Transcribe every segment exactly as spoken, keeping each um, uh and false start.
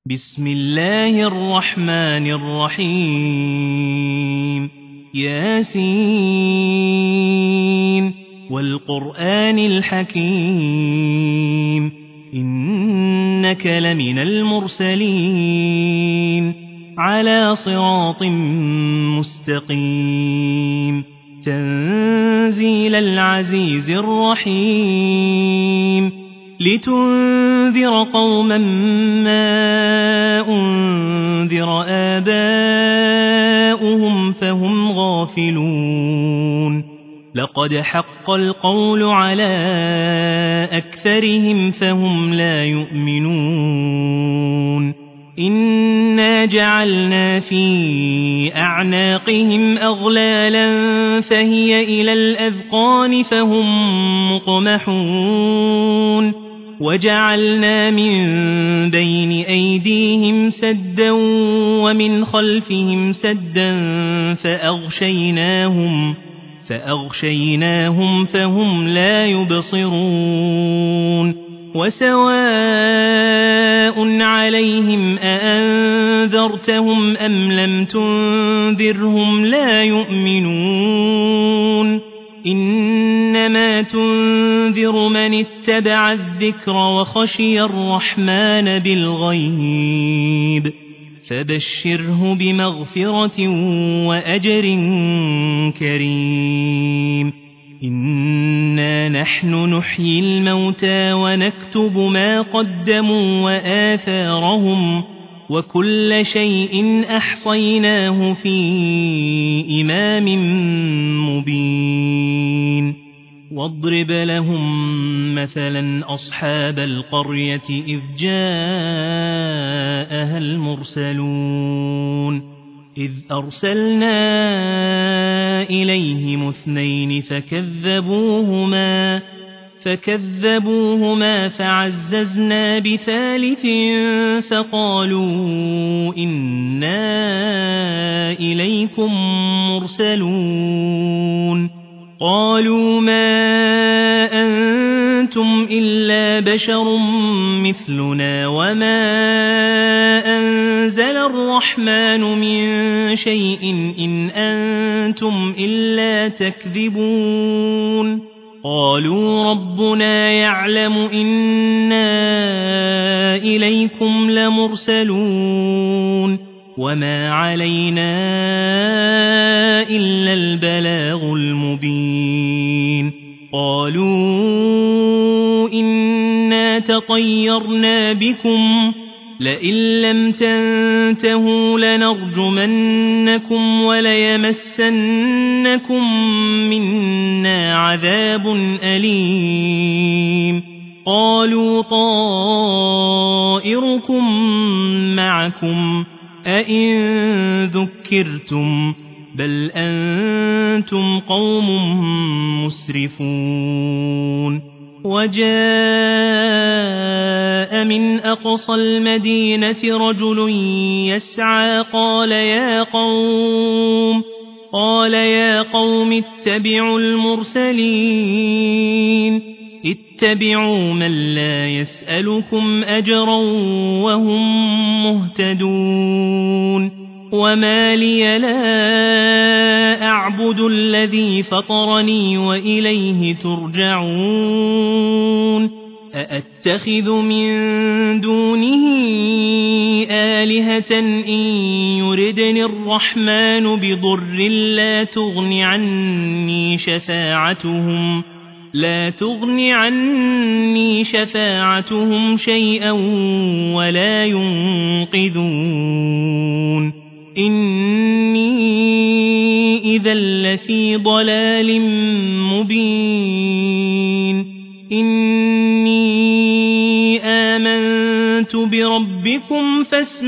بسم الله الرحمن الرحيم ياسين والقرآن الحكيم إنك لمن المرسلين على صراط مستقيم تنزيل العزيز الرحيم لتنذر قوما ما أنذر آباؤهم فهم غافلون لقد حق القول على أكثرهم فهم لا يؤمنون إنا جعلنا في أعناقهم أغلالا فهي إلى الأذقان فهم مقمحون وجعلنا من بين أيديهم سدا ومن خلفهم سدا فأغشيناهم فأغشيناهم فهم لا يبصرون وسواء عليهم أأنذرتهم أم لم تنذرهم لا يؤمنون إنما تنذر من اتبع الذكر وخشي الرحمن بالغيب فبشره بمغفرة وأجر كريم إنا نحن نحيي الموتى ونكتب ما قدموا وآثارهم وكل شيء أحصيناه في إمام مبين واضرب لهم مثلا أصحاب القرية إذ جاءها المرسلون إذ أرسلنا إليهم اثنين فكذبوهما فكذبوهما فعززنا بثالث فقالوا إنا إليكم مرسلون قالوا ما أنتم إلا بشر مثلنا وما أنزل الرحمن من شيء إن أنتم إلا تكذبون قالوا ربنا يعلم إنا إليكم لمرسلون وما علينا إلا البلاغ المبين قالوا إنا تطيرنا بكم لئن لم تنتهوا لنرجمنكم وليمسنكم منا عذاب أليم قالوا طائركم معكم أئن ذكرتم بل أنتم قوم مسرفون وجاء من أقصى المدينة رجل يسعى قال يا قوم قال يا قوم اتبعوا المرسلين اتبعوا من لا يسألكم أجرا وهم مهتدون وما لي لا أعبد الذي فطرني وإليه ترجعون أأتخذ من دونه آلهة إن يردني الرحمن بضر لا تغن عني شفاعتهم لا تغن عني شفاعتهم شيئا ولا ينقذون إني إذا لفي ضلال مبين إني آمنت بربكم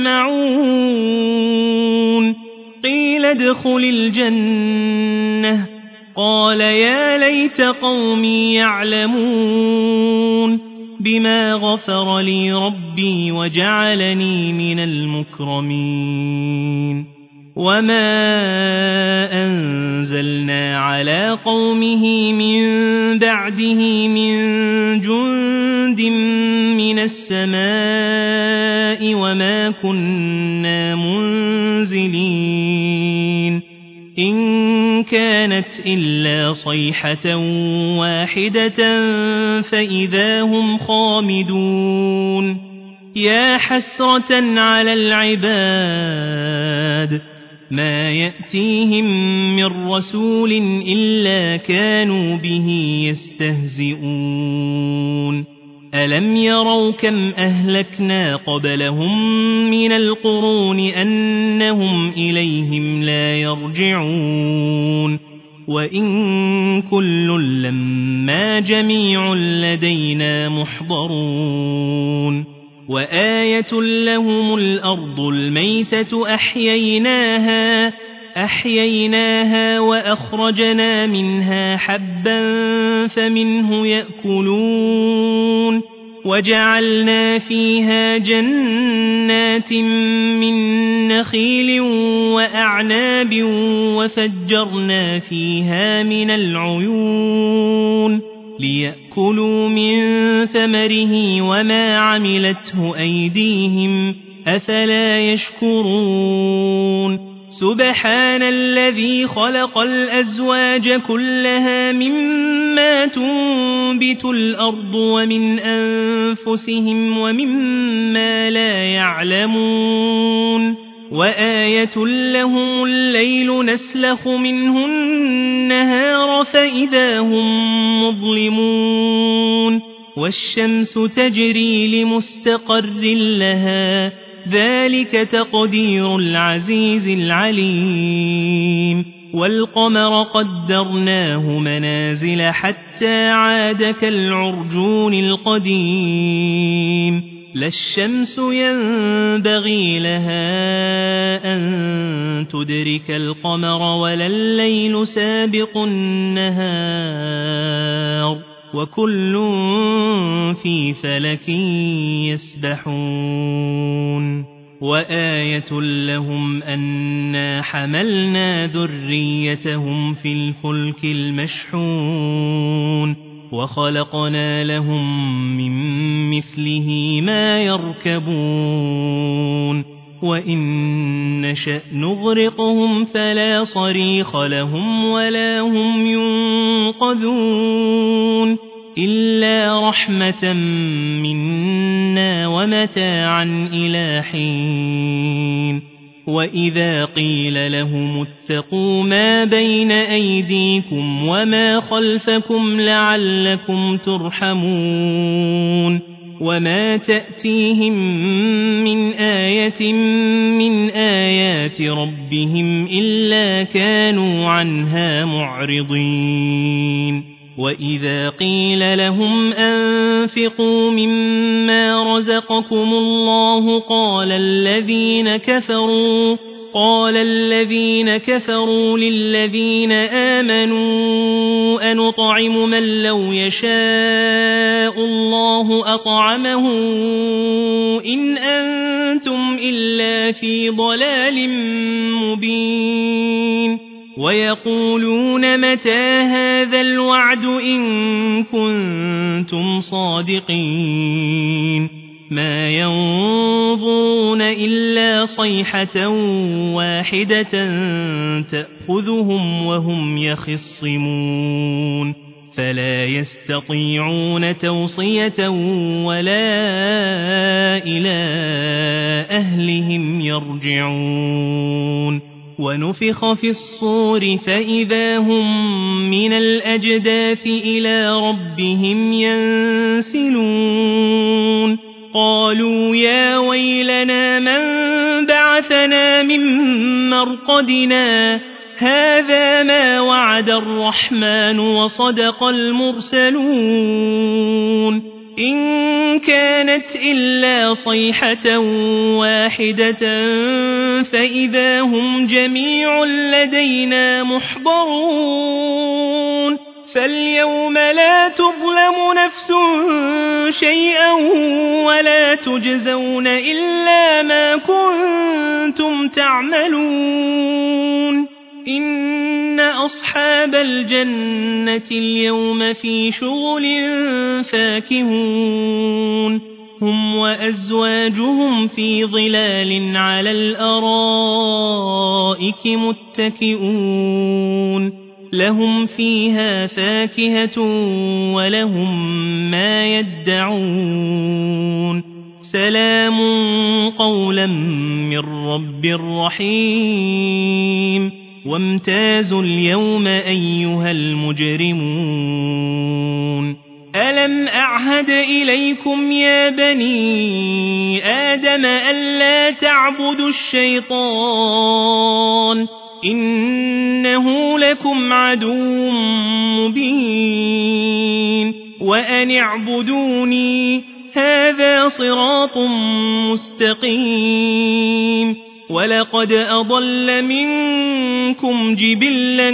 فاسمعون قيل ادخل الجنة قال يا ليت قومي يعلمون بما غفر لي ربي وجعلني من المكرمين وما أنزلنا على قومه من بعده من جند من السماء وما كنا منزلين إن كانت إلا صيحة واحدة فإذا هم خامدون يا حسرة على العباد ما يأتيهم من رسول إلا كانوا به يستهزئون ألم يروا كم أهلكنا قبلهم من القرون أنهم إليهم لا يرجعون وإن كل لما جميع لدينا محضرون وآية لهم الأرض الميتة أحييناها أحييناها وأخرجنا منها حبا فمنه يأكلون وجعلنا فيها جنات من نخيل وأعناب وفجرنا فيها من العيون ليأكلوا من ثمره وما عملته أيديهم أفلا يشكرون سبحان الذي خلق الأزواج كلها مما تنبت الأرض ومن أنفسهم ومما لا يعلمون وآية لهم الليل نسلخ منه النهار فإذا هم مظلمون والشمس تجري لمستقر لها ذلك تقدير العزيز العليم والقمر قدرناه منازل حتى عاد كالعرجون القديم لا الشمس ينبغي لها أن تدرك القمر ولا الليل سابق النهار وكل في فلك يسبحون وآية لهم أنا حملنا ذريتهم في الفلك المشحون وخلقنا لهم من مثله ما يركبون وإن نشأ نغرقهم فلا صريخ لهم ولا هم ينقذون إلا رحمة منا ومتاعا إلى حين وإذا قيل لهم اتقوا ما بين أيديكم وما خلفكم لعلكم ترحمون وما تأتيهم من آية من آيات ربهم إلا كانوا عنها معرضين وإذا قيل لهم أنفقوا مما رزقكم الله قال الذين كفروا قال الذين كفروا للذين آمنوا أنطعم من لو يشاء الله أطعمه إن أنتم إلا في ضلال مبين ويقولون متى هذا الوعد إن كنتم صادقين ما ينظرون إلا صيحة واحدة تأخذهم وهم يخصمون فلا يستطيعون توصية ولا إلى أهلهم يرجعون ونفخ في الصور فإذا هم من الأجداث إلى ربهم ينسلون قالوا يا ويلنا من بعثنا من مرقدنا هذا ما وعد الرحمن وصدق المرسلون إن كانت إلا صيحة واحدة فإذا هم جميع لدينا محضرون فاليوم لا تظلم نفس شيئا ولا تجزون إلا ما كنتم تعملون إن أصحاب الجنة اليوم في شغل فاكهون هم وأزواجهم في ظلال على الأرائك متكئون لهم فيها فاكهة ولهم ما يدعون سلام قولا من رب رحيم وامتازوا اليوم أيها المجرمون ألم أعهد إليكم يا بني آدم ألا تعبدوا الشيطان إنه لكم عدو مبين وأن اعبدوني هذا صراط مستقيم ولقد أضل منكم جبلا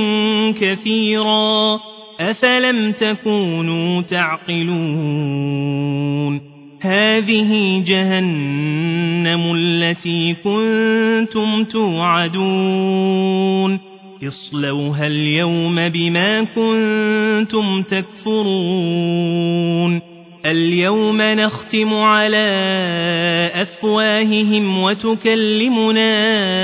كثيرا أفلم تكونوا تعقلون هذه جهنم التي كنتم توعدون اصلوها اليوم بما كنتم تكفرون اليوم نختم على أفواههم وتكلمنا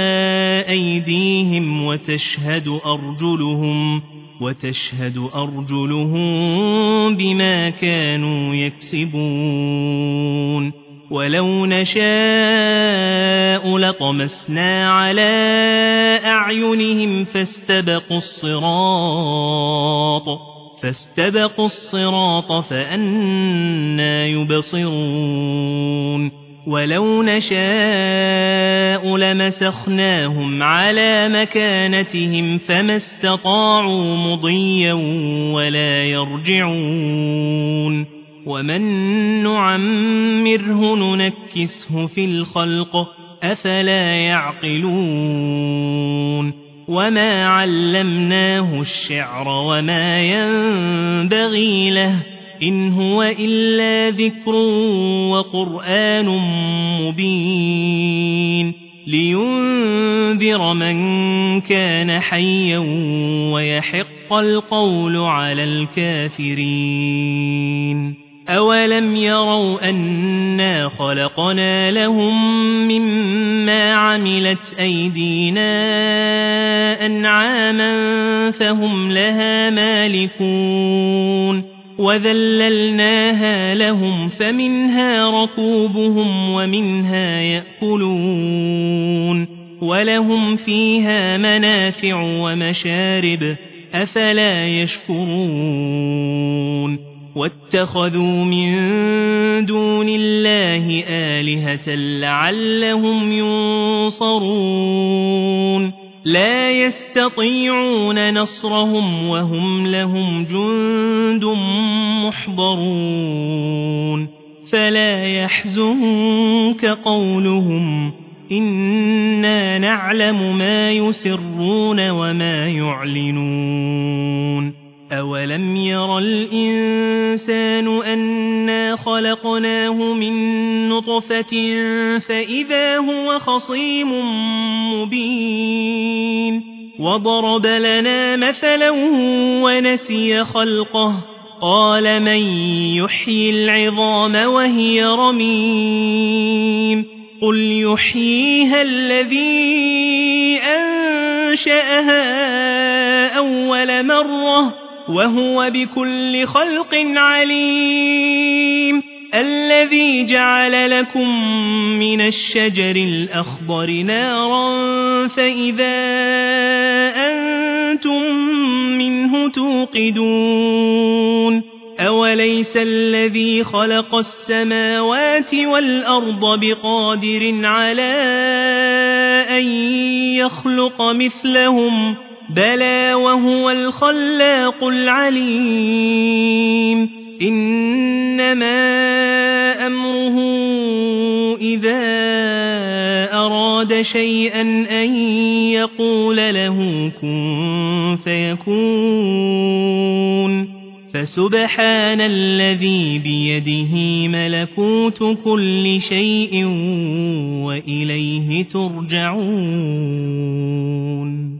أيديهم وتشهد أرجلهم وتشهد أرجلهم بما كانوا يكسبون ولو نشاء لطمسنا على أعينهم فاستبقوا الصراط فاستبقوا الصراط فأنى يبصرون ولو نشاء لمسخناهم على مكانتهم فما استطاعوا مضيا ولا يرجعون ومن نعمره ننكسه في الخلق أفلا يعقلون وما علمناه الشعر وما ينبغي له إن هو إلا ذكر وقرآن مبين لينذر من كان حيا ويحق القول على الكافرين أولم يروا أنا خلقنا لهم مما عملت أيدينا أنعاما فهم لها مالكون وذللناها لهم فمنها ركوبهم ومنها يأكلون ولهم فيها منافع ومشارب أفلا يشكرون واتخذوا من دون الله آلهة لعلهم ينصرون لا يستطيعون نصرهم وهم لهم جند محضرون فلا يحزنك قولهم إنا نعلم ما يسرون وما يعلنون أولم ير الإنسان أنا خلقناه من نطفة فإذا هو خصيم مبين وضرب لنا مثلا ونسي خلقه قال من يحيي العظام وهي رميم قل يحييها الذي أنشأها أول مرة وهو بكل خلق عليم الذي جعل لكم من الشجر الأخضر نارا فإذا أنتم منه توقدون أوليس الذي خلق السماوات والأرض بقادر على أن يخلق مثلهم بلى وهو الخلاق العليم إنما أمره إذا أراد شيئا أن يقول له كن فيكون فسبحان الذي بيده ملكوت كل شيء وإليه ترجعون.